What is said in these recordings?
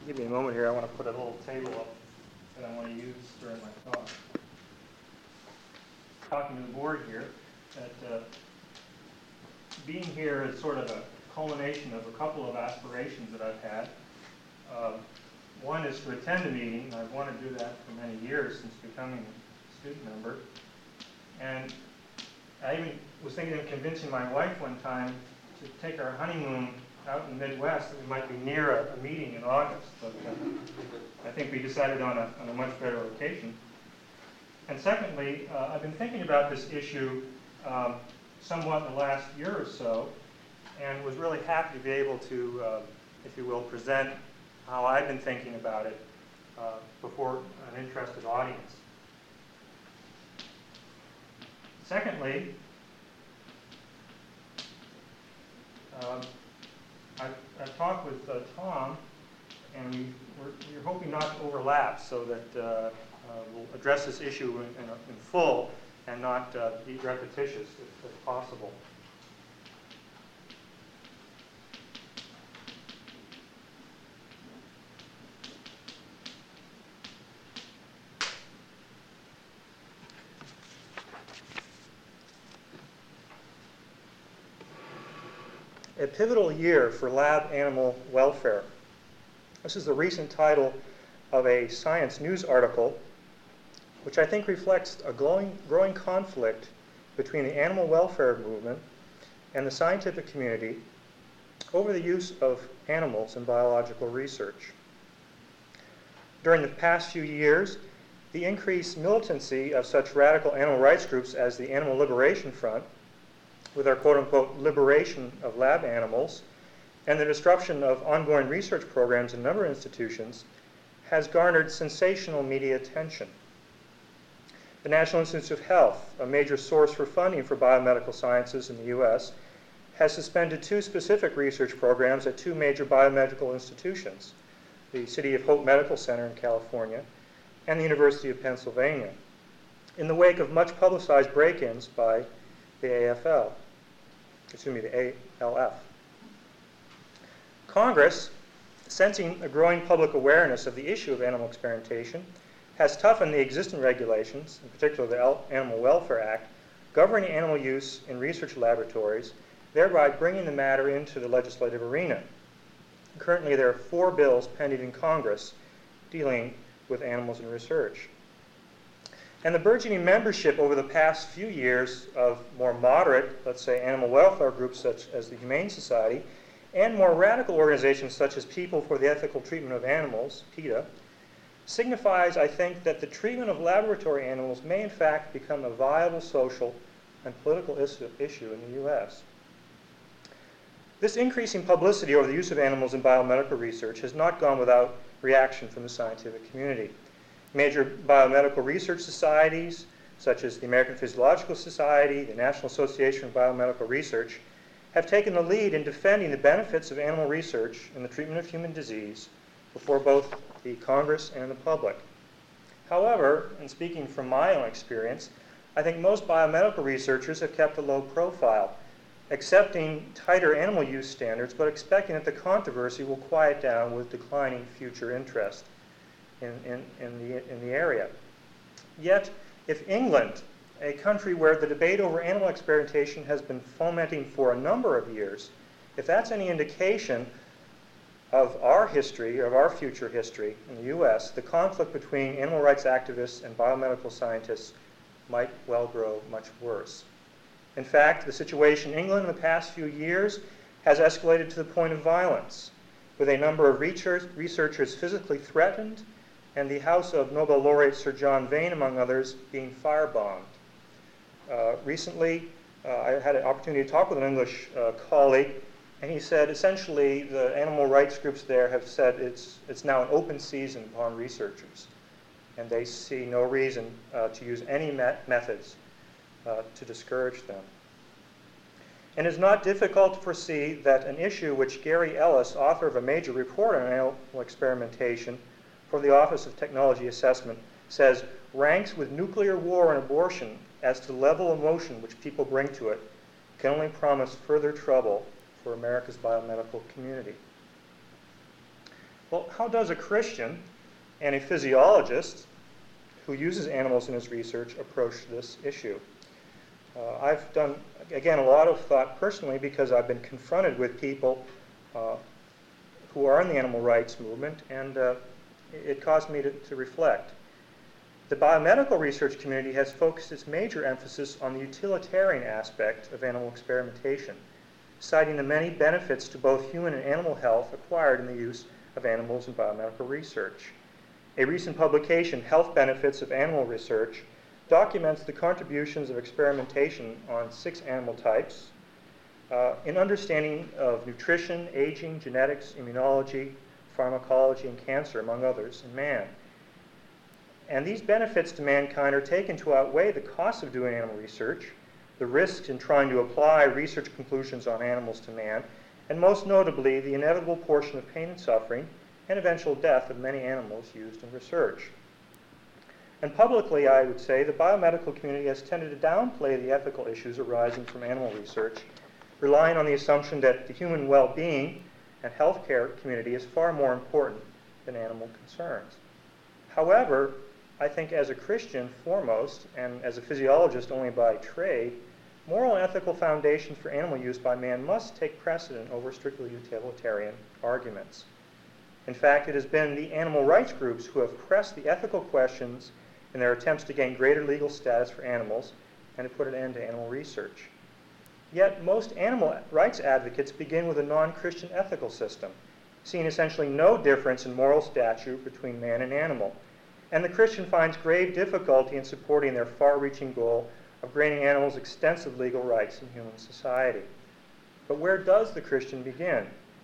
give me a moment here. I want to put a little table up that I want to use during my talk. Talking to the board here, that being here is sort of a culmination of a couple of aspirations that I've had. One is to attend a meeting. I've wanted to do that for many years since becoming a student member. And I even was thinking of convincing my wife one time to take our honeymoon out in the Midwest, that we might be near a meeting in August. But I think we decided on a much better location. And secondly, I've been thinking about this issue somewhat in the last year or so, and was really happy to be able to, if you will, present how I've been thinking about it before an interested audience. Secondly, I've talked with Tom, and we're hoping not to overlap so that we'll address this issue in full and not be repetitious if possible. A pivotal year for lab animal welfare. This is the recent title of a Science News article, which I think reflects a growing conflict between the animal welfare movement and the scientific community over the use of animals in biological research. During the past few years, the increased militancy of such radical animal rights groups as the Animal Liberation Front, with our quote-unquote liberation of lab animals, and the disruption of ongoing research programs in a number of institutions, has garnered sensational media attention. The National Institutes of Health, a major source for funding for biomedical sciences in the U.S., has suspended 2 specific research programs at 2 major biomedical institutions, the City of Hope Medical Center in California and the University of Pennsylvania, in the wake of much publicized break-ins by the ALF. Congress, sensing a growing public awareness of the issue of animal experimentation, has toughened the existing regulations, in particular the Animal Welfare Act, governing animal use in research laboratories, thereby bringing the matter into the legislative arena. Currently, there are 4 bills pending in Congress dealing with animals in research. And the burgeoning membership over the past few years of more moderate, let's say, animal welfare groups such as the Humane Society, and more radical organizations such as People for the Ethical Treatment of Animals, PETA, signifies, I think, that the treatment of laboratory animals may in fact become a viable social and political issue in the U.S. This increasing publicity over the use of animals in biomedical research has not gone without reaction from the scientific community. Major biomedical research societies, such as the American Physiological Society, the National Association for Biomedical Research, have taken the lead in defending the benefits of animal research in the treatment of human disease before both the Congress and the public. However, and speaking from my own experience, I think most biomedical researchers have kept a low profile, accepting tighter animal use standards, but expecting that the controversy will quiet down with declining future interest in the area. Yet, if England, a country where the debate over animal experimentation has been fomenting for a number of years, if that's any indication of our history, of our future history in the U.S., the conflict between animal rights activists and biomedical scientists might well grow much worse. In fact, the situation in England in the past few years has escalated to the point of violence, with a number of researchers physically threatened and the house of Nobel laureate Sir John Vane, among others, being firebombed. Recently, I had an opportunity to talk with an English colleague, and he said essentially the animal rights groups there have said it's now an open season upon researchers, and they see no reason to use any methods to discourage them. And it's not difficult to foresee that an issue which Gary Ellis, author of a major report on animal experimentation for the Office of Technology Assessment, says ranks with nuclear war and abortion as to the level of emotion which people bring to it, can only promise further trouble for America's biomedical community. Well, how does a Christian and a physiologist who uses animals in his research approach this issue? I've done, again, a lot of thought personally because I've been confronted with people who are in the animal rights movement, and it caused me to reflect. The biomedical research community has focused its major emphasis on the utilitarian aspect of animal experimentation, citing the many benefits to both human and animal health acquired in the use of animals in biomedical research. A recent publication, Health Benefits of Animal Research, documents the contributions of experimentation on 6 animal types in understanding of nutrition, aging, genetics, immunology, pharmacology, and cancer, among others, in man. And these benefits to mankind are taken to outweigh the costs of doing animal research, the risks in trying to apply research conclusions on animals to man, and most notably, the inevitable portion of pain and suffering and eventual death of many animals used in research. And publicly, I would say, the biomedical community has tended to downplay the ethical issues arising from animal research, relying on the assumption that the human well-being and healthcare community is far more important than animal concerns. However, I think as a Christian foremost, and as a physiologist only by trade, moral and ethical foundations for animal use by man must take precedent over strictly utilitarian arguments. In fact, it has been the animal rights groups who have pressed the ethical questions in their attempts to gain greater legal status for animals and to put an end to animal research. Yet most animal rights advocates begin with a non-Christian ethical system, seeing essentially no difference in moral statute between man and animal. And the Christian finds grave difficulty in supporting their far-reaching goal of granting animals extensive legal rights in human society. But where does the Christian begin?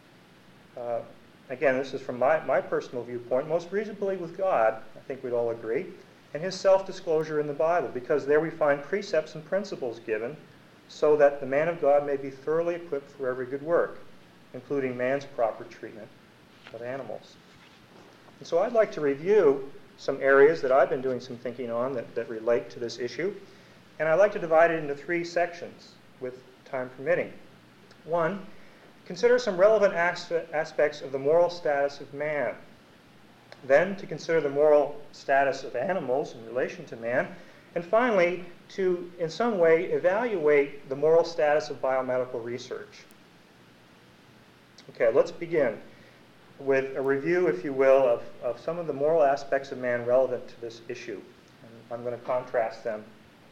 Again, this is from my personal viewpoint, most reasonably with God, I think we'd all agree, and his self-disclosure in the Bible, because there we find precepts and principles given so that the man of God may be thoroughly equipped for every good work, including man's proper treatment of animals. And so I'd like to review some areas that I've been doing some thinking on that relate to this issue, and I'd like to divide it into 3 sections, with time permitting. 1, consider some relevant aspects of the moral status of man. Then, to consider the moral status of animals in relation to man. And finally, to, in some way, evaluate the moral status of biomedical research. Okay, let's begin with a review, if you will, of some of the moral aspects of man relevant to this issue. And I'm going to contrast them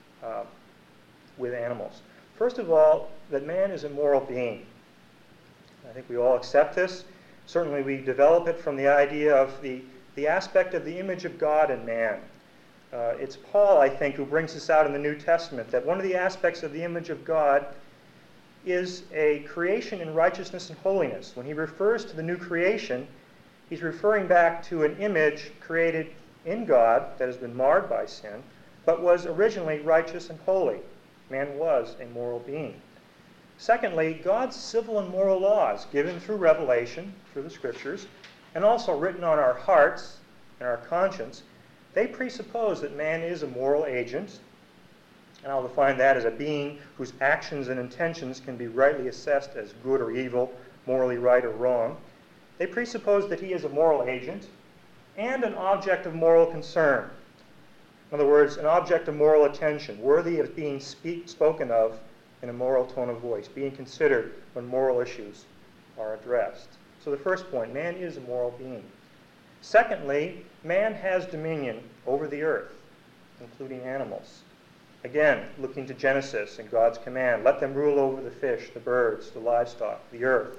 with animals. First of all, that man is a moral being. I think we all accept this. Certainly we develop it from the idea of the aspect of the image of God in man. It's Paul, I think, who brings this out in the New Testament, that one of the aspects of the image of God is a creation in righteousness and holiness. When he refers to the new creation, he's referring back to an image created in God that has been marred by sin, but was originally righteous and holy. Man was a moral being. Secondly, God's civil and moral laws, given through revelation, through the Scriptures, and also written on our hearts and our conscience, they presuppose that man is a moral agent, and I'll define that as a being whose actions and intentions can be rightly assessed as good or evil, morally right or wrong. They presuppose that he is a moral agent and an object of moral concern. In other words, an object of moral attention, worthy of being spoken of in a moral tone of voice, being considered when moral issues are addressed. So the first point, man is a moral being. Secondly, man has dominion over the earth, including animals. Again, looking to Genesis and God's command, let them rule over the fish, the birds, the livestock, the earth.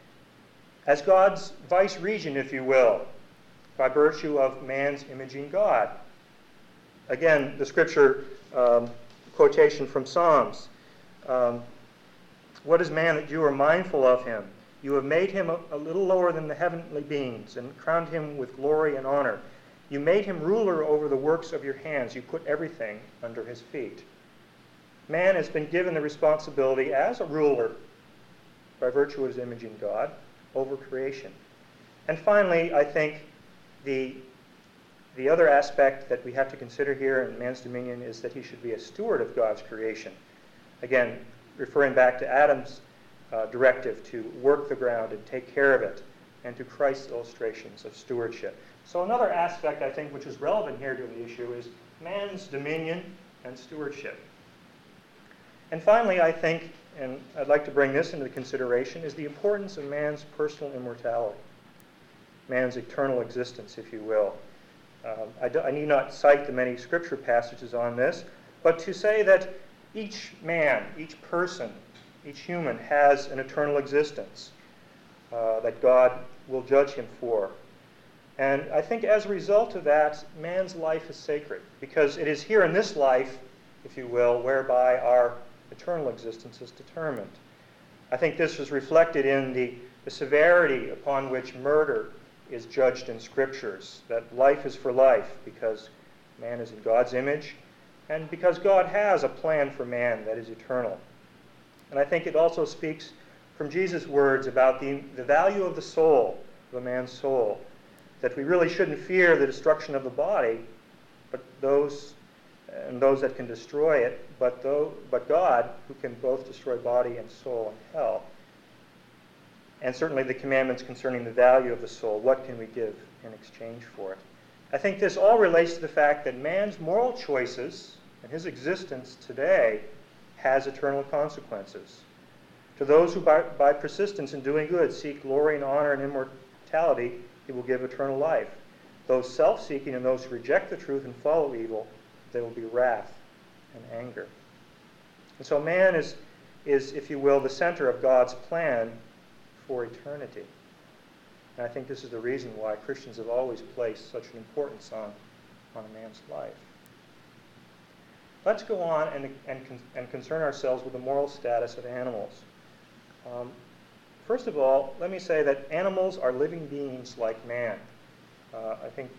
As God's vice-regent, if you will, by virtue of man's imaging God. Again, the scripture quotation from Psalms. What is man that you are mindful of him? You have made him a little lower than the heavenly beings and crowned him with glory and honor. You made him ruler over the works of your hands. You put everything under his feet. Man has been given the responsibility as a ruler, by virtue of his imaging God, over creation. And finally, I think the other aspect that we have to consider here in man's dominion is that he should be a steward of God's creation. Again, referring back to Adam's directive to work the ground and take care of it. and to Christ's illustrations of stewardship. So another aspect, I think, which is relevant here to the issue is man's dominion and stewardship. And finally, I think, and I'd like to bring this into consideration, is the importance of man's personal immortality, man's eternal existence, if you will. I need not cite the many scripture passages on this, but to say that each man, each person, each human has an eternal existence that God will judge him for. And I think as a result of that, man's life is sacred, because it is here in this life, if you will, whereby our eternal existence is determined. I think this is reflected in the severity upon which murder is judged in scriptures, that life is for life because man is in God's image and because God has a plan for man that is eternal. And I think it also speaks from Jesus' words about the value of the soul, of a man's soul, that we really shouldn't fear the destruction of the body, but those that can destroy it, but God, who can both destroy body and soul in hell. And certainly the commandments concerning the value of the soul, what can we give in exchange for it? I think this all relates to the fact that man's moral choices and his existence today has eternal consequences. To those who by persistence in doing good seek glory and honor and immortality, he will give eternal life. Those self-seeking and those who reject the truth and follow evil, there will be wrath and anger. And so man is, if you will, the center of God's plan for eternity. And I think this is the reason why Christians have always placed such an importance on a man's life. Let's go on and concern ourselves with the moral status of animals. First of all, let me say that animals are living beings like man. I think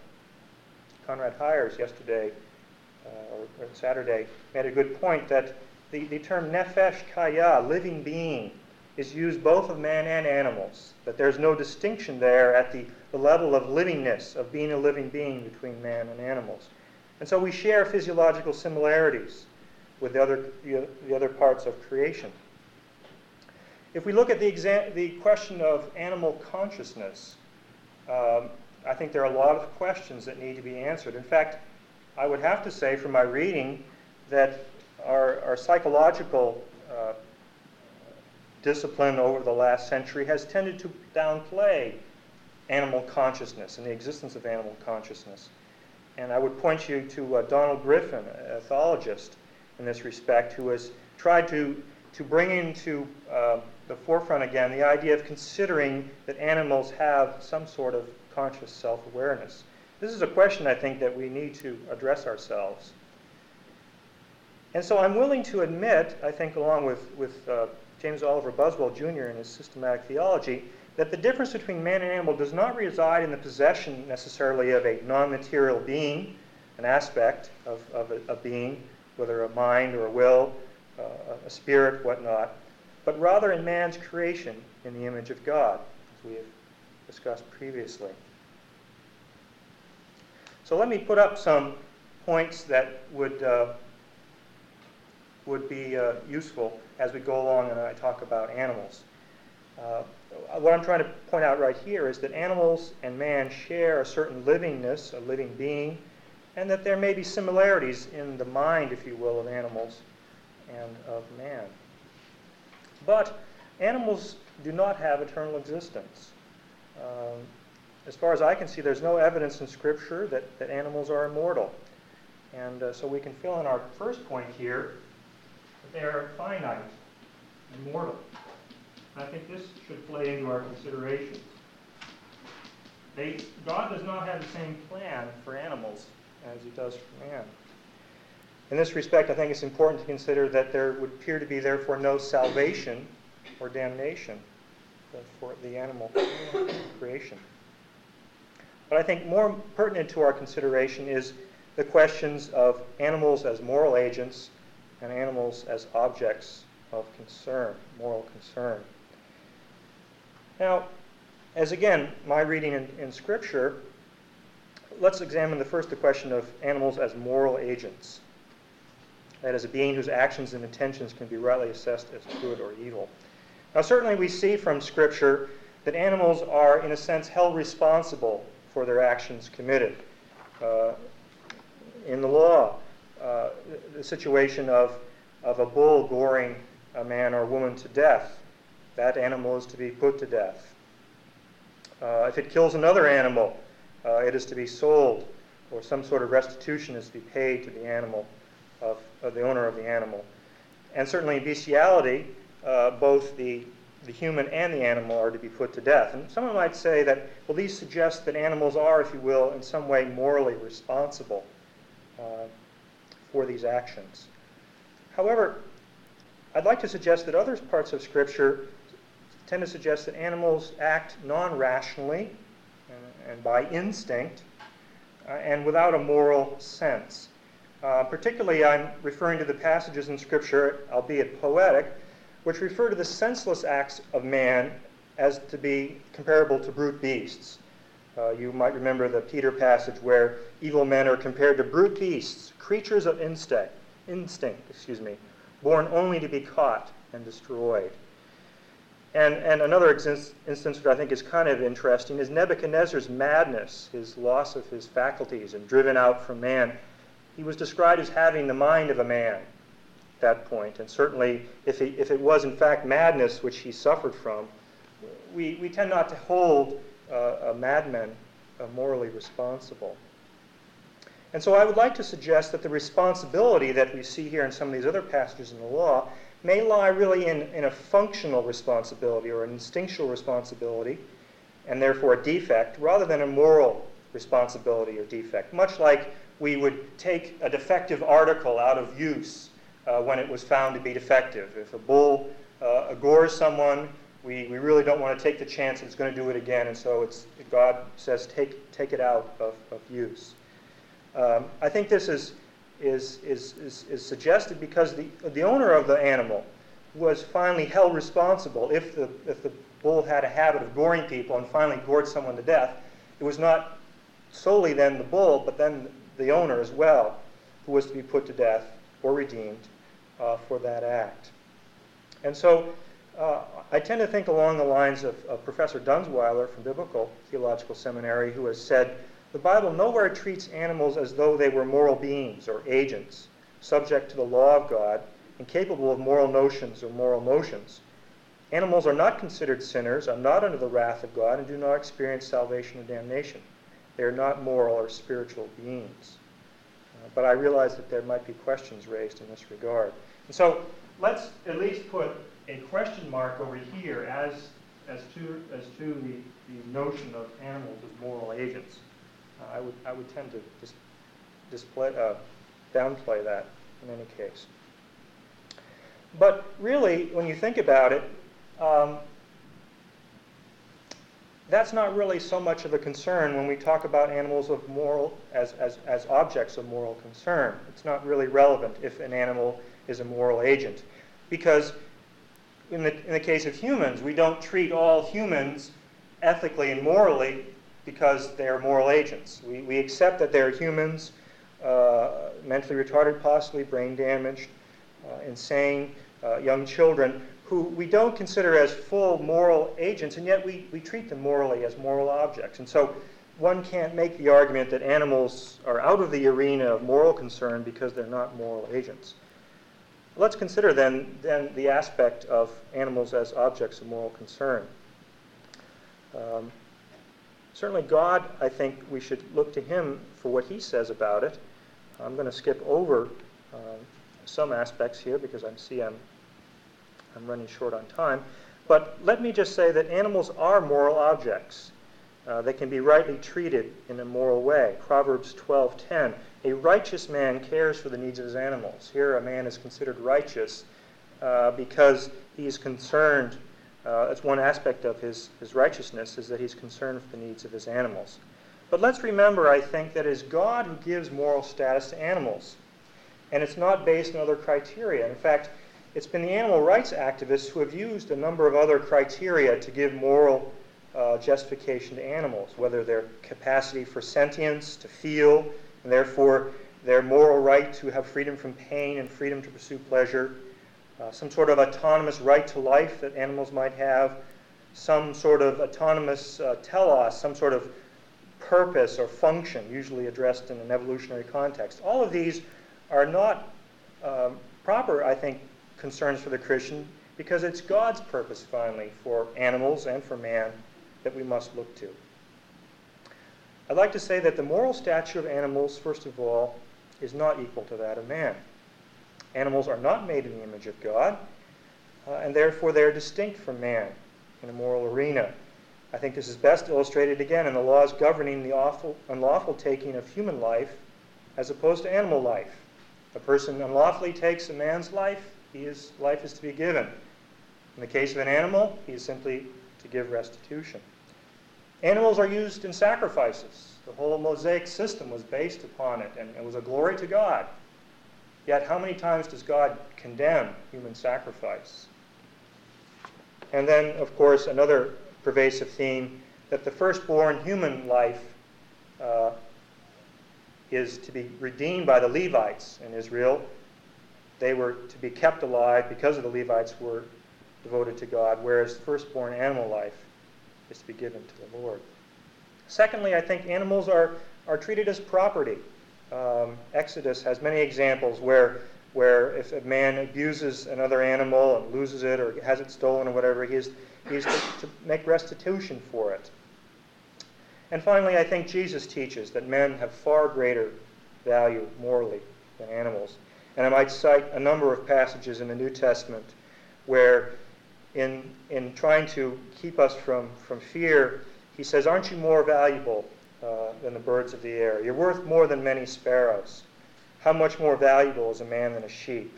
Conrad Hyers yesterday or Saturday made a good point that the term nefesh kaya, living being, is used both of man and animals, that there's no distinction there at the level of livingness, of being a living being between man and animals. And so we share physiological similarities with the other parts of creation. If we look at the question of animal consciousness, I think there are a lot of questions that need to be answered. In fact, I would have to say from my reading that our psychological discipline over the last century has tended to downplay animal consciousness and the existence of animal consciousness. And I would point you to Donald Griffin, a ethologist in this respect, who has tried to bring into the forefront again the idea of considering that animals have some sort of conscious self-awareness. This is a question, I think, that we need to address ourselves. And so I'm willing to admit, I think along with James Oliver Buswell Jr. in his systematic theology, that the difference between man and animal does not reside in the possession necessarily of a non-material being, an aspect of a being, whether a mind or a will, a spirit, whatnot, but rather in man's creation in the image of God, as we have discussed previously. So let me put up some points that would be useful as we go along and I talk about animals. What I'm trying to point out right here is that animals and man share a certain livingness, a living being, and that there may be similarities in the mind, if you will, of animals and of man. But animals do not have eternal existence. As far as I can see, there's no evidence in Scripture that animals are immortal. And so we can fill in our first point here that they are finite and mortal. And I think this should play into our consideration. God does not have the same plan for animals as he does for man. In this respect, I think it's important to consider that there would appear to be, therefore, no salvation or damnation for the animal creation. But I think more pertinent to our consideration is the questions of animals as moral agents and animals as objects of concern, moral concern. Now, as again, my reading in Scripture, let's examine the question of animals as moral agents. That is, a being whose actions and intentions can be rightly assessed as good or evil. Now, certainly we see from Scripture that animals are, in a sense, held responsible for their actions committed. In the law, the situation of a bull goring a man or woman to death, that animal is to be put to death. If it kills another animal, it is to be sold, or some sort of restitution is to be paid to the animal, of the owner of the animal. And certainly in bestiality, both the human and the animal are to be put to death. And someone might say that, well, these suggest that animals are, if you will, in some way morally responsible for these actions. However, I'd like to suggest that other parts of Scripture tend to suggest that animals act non-rationally and by instinct and without a moral sense. Particularly, I'm referring to the passages in Scripture, albeit poetic, which refer to the senseless acts of man as to be comparable to brute beasts. You might remember the Peter passage where evil men are compared to brute beasts, creatures of instinct, born only to be caught and destroyed. And another instance that I think is kind of interesting is Nebuchadnezzar's madness, his loss of his faculties and driven out from man. He was described as having the mind of a man at that point. And certainly, if it was in fact madness which he suffered from, we tend not to hold madmen morally responsible. And so I would like to suggest that the responsibility that we see here in some of these other passages in the law may lie really in a functional responsibility or an instinctual responsibility, and therefore a defect, rather than a moral responsibility or defect. Much like we would take a defective article out of use when it was found to be defective. If a bull gores someone, we really don't want to take the chance it's going to do it again, and so God says take it out of use. I think this is suggested because the owner of the animal was finally held responsible. If the bull had a habit of goring people and finally gored someone to death, it was not solely then the bull, but then the owner as well, who was to be put to death or redeemed for that act. And so I tend to think along the lines of Professor Dunsweiler from Biblical Theological Seminary, who has said, the Bible nowhere treats animals as though they were moral beings or agents, subject to the law of God and capable of moral notions or moral motions. Animals are not considered sinners, are not under the wrath of God, and do not experience salvation or damnation. They are not moral or spiritual beings. But I realize that there might be questions raised in this regard. And so let's at least put a question mark over here as to the notion of animals as moral agents. I would tend to downplay that in any case. But really, when you think about it, that's not really so much of a concern when we talk about animals of moral as objects of moral concern. It's not really relevant if an animal is a moral agent, because in the case of humans, we don't treat all humans ethically and morally because they are moral agents. We accept that they're humans, mentally retarded, possibly brain damaged, insane, young children, who we don't consider as full moral agents, and yet we treat them morally as moral objects. And so one can't make the argument that animals are out of the arena of moral concern because they're not moral agents. Let's consider then the aspect of animals as objects of moral concern. Certainly God, I think we should look to him for what he says about it. I'm going to skip over some aspects here because I'm running short on time. But let me just say that animals are moral objects. They can be rightly treated in a moral way. Proverbs 12:10, a righteous man cares for the needs of his animals. Here a man is considered righteous because he is concerned. That's one aspect of his righteousness, is that he's concerned for the needs of his animals. But let's remember, I think, that it is God who gives moral status to animals. And it's not based on other criteria. In fact, it's been the animal rights activists who have used a number of other criteria to give moral justification to animals, whether their capacity for sentience, to feel, and therefore their moral right to have freedom from pain and freedom to pursue pleasure, some sort of autonomous right to life that animals might have, some sort of autonomous telos, some sort of purpose or function, usually addressed in an evolutionary context. All of these are not proper, I think, concerns for the Christian, because it's God's purpose, finally, for animals and for man that we must look to. I'd like to say that the moral stature of animals, first of all, is not equal to that of man. Animals are not made in the image of God, and therefore they're distinct from man in a moral arena. I think this is best illustrated, again, in the laws governing the unlawful taking of human life as opposed to animal life. If a person unlawfully takes a man's life, his life is to be given. In the case of an animal, he is simply to give restitution. Animals are used in sacrifices. The whole Mosaic system was based upon it, and it was a glory to God. Yet how many times does God condemn human sacrifice? And then, of course, another pervasive theme, that the firstborn human life is to be redeemed by the Levites in Israel. They were to be kept alive because of the Levites were devoted to God, whereas the firstborn animal life is to be given to the Lord. Secondly, I think animals are treated as property. Exodus has many examples where if a man abuses another animal and loses it or has it stolen or whatever, he is to make restitution for it. And finally, I think Jesus teaches that men have far greater value morally than animals. And I might cite a number of passages in the New Testament where in trying to keep us from fear, he says, "Aren't you more valuable than the birds of the air? You're worth more than many sparrows. How much more valuable is a man than a sheep?"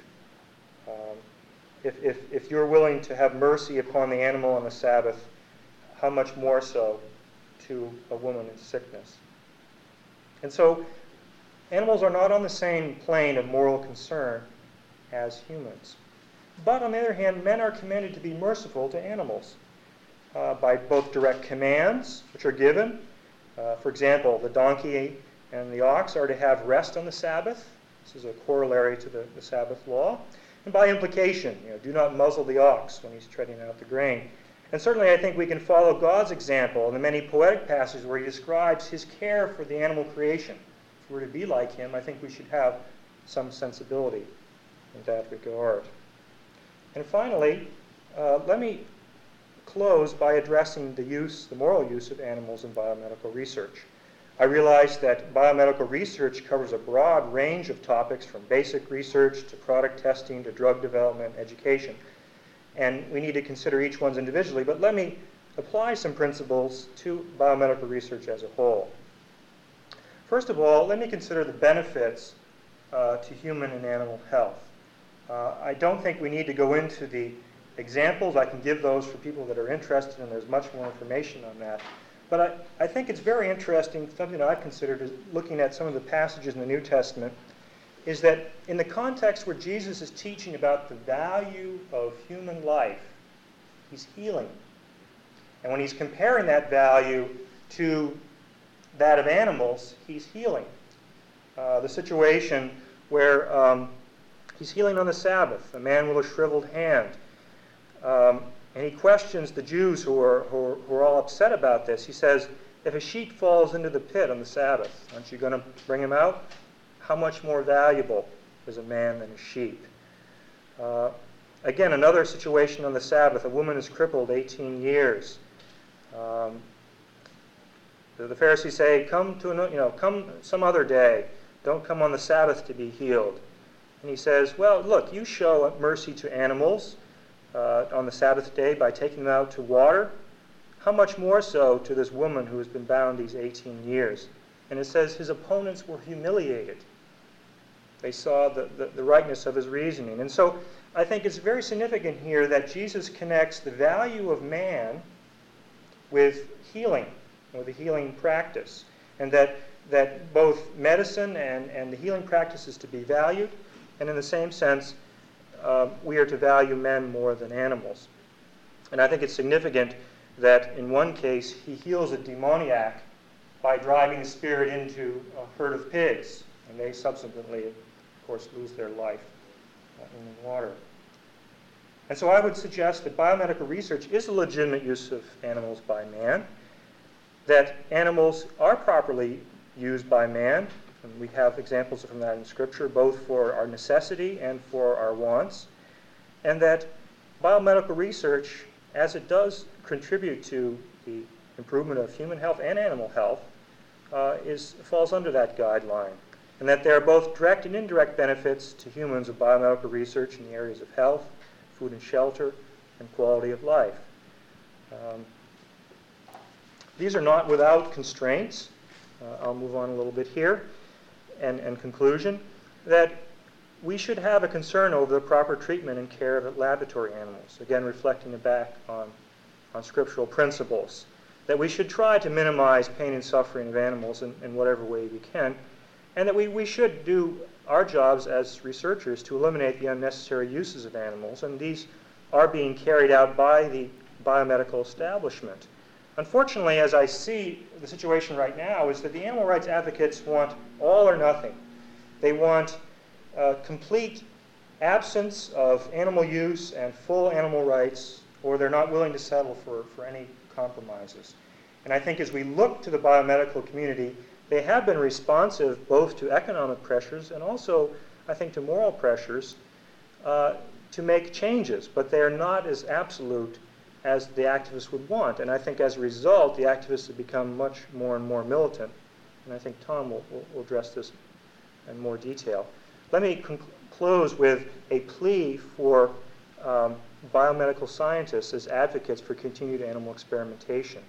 If you're willing to have mercy upon the animal on the Sabbath, how much more so to a woman in sickness? And so animals are not on the same plane of moral concern as humans. But on the other hand, men are commanded to be merciful to animals by both direct commands, which are given. For example, the donkey and the ox are to have rest on the Sabbath. This is a corollary to the Sabbath law. And by implication, do not muzzle the ox when he's treading out the grain. And certainly I think we can follow God's example in the many poetic passages where he describes his care for the animal creation. If we're to be like him, I think we should have some sensibility in that regard. And finally, let me close by addressing the moral use of animals in biomedical research. I realize that biomedical research covers a broad range of topics, from basic research to product testing to drug development, education. And we need to consider each one's individually, but let me apply some principles to biomedical research as a whole. First of all, let me consider the benefits to human and animal health. I don't think we need to go into the examples. I can give those for people that are interested, and there's much more information on that. But I think it's very interesting, something that I've considered is looking at some of the passages in the New Testament, is that in the context where Jesus is teaching about the value of human life, he's healing. And when he's comparing that value to that of animals, he's healing. The situation where he's healing on the Sabbath, a man with a shriveled hand. And he questions the Jews who are all upset about this. He says, if a sheep falls into the pit on the Sabbath, aren't you going to bring him out? How much more valuable is a man than a sheep? Again, another situation on the Sabbath. A woman is crippled 18 years. The Pharisees say, come some other day. Don't come on the Sabbath to be healed. And he says, well, look, you show mercy to animals on the Sabbath day by taking them out to water. How much more so to this woman who has been bound these 18 years? And it says his opponents were humiliated. They saw the rightness of his reasoning. And so I think it's very significant here that Jesus connects the value of man with healing, with a healing practice. And that both medicine and the healing practice is to be valued. And in the same sense, we are to value men more than animals. And I think it's significant that in one case, he heals a demoniac by driving the spirit into a herd of pigs. And they subsequently, of course, lose their life in the water. And so I would suggest that biomedical research is a legitimate use of animals by man, that animals are properly used by man, and we have examples from that in Scripture, both for our necessity and for our wants, and that biomedical research, as it does contribute to the improvement of human health and animal health, falls under that guideline, and that there are both direct and indirect benefits to humans of biomedical research in the areas of health, food and shelter, and quality of life. These are not without constraints. I'll move on a little bit here. And conclusion, that we should have a concern over the proper treatment and care of laboratory animals, again reflecting back on scriptural principles, that we should try to minimize pain and suffering of animals in whatever way we can, and that we should do our jobs as researchers to eliminate the unnecessary uses of animals, and these are being carried out by the biomedical establishment. Unfortunately, as I see the situation right now, is that the animal rights advocates want all or nothing. They want complete absence of animal use and full animal rights, or they're not willing to settle for any compromises. And I think as we look to the biomedical community, they have been responsive both to economic pressures and also, I think, to moral pressures to make changes, but they are not as absolute as the activists would want. And I think as a result, the activists have become much more and more militant. And I think Tom will address this in more detail. Let me close with a plea for biomedical scientists as advocates for continued animal experimentation.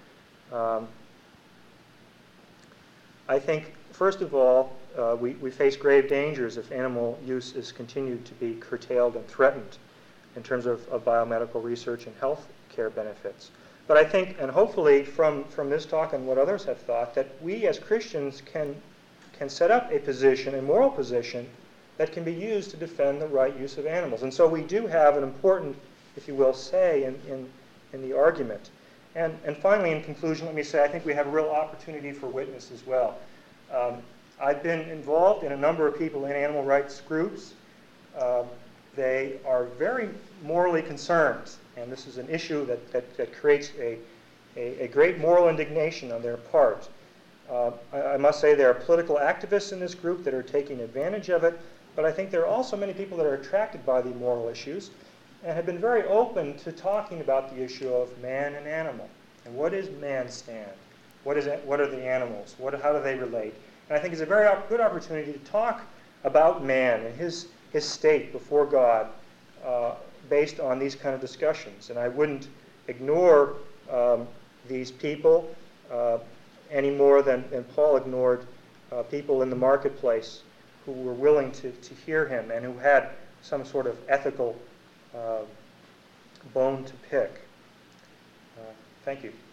I think, first of all, we face grave dangers if animal use is continued to be curtailed and threatened in terms of biomedical research and health care benefits. But I think, and hopefully from this talk and what others have thought, that we as Christians can set up a position, a moral position, that can be used to defend the right use of animals. And so we do have an important, if you will, say in the argument. And finally, in conclusion, let me say I think we have a real opportunity for witness as well. I've been involved in a number of people in animal rights groups. They are very morally concerned, and this is an issue that creates a great moral indignation on their part. I must say there are political activists in this group that are taking advantage of it, but I think there are also many people that are attracted by the moral issues and have been very open to talking about the issue of man and animal. And what does man stand? What are the animals? How do they relate? And I think it's a very good opportunity to talk about man and his state before God based on these kind of discussions. And I wouldn't ignore these people any more than Paul ignored people in the marketplace who were willing to hear him and who had some sort of ethical bone to pick. Thank you.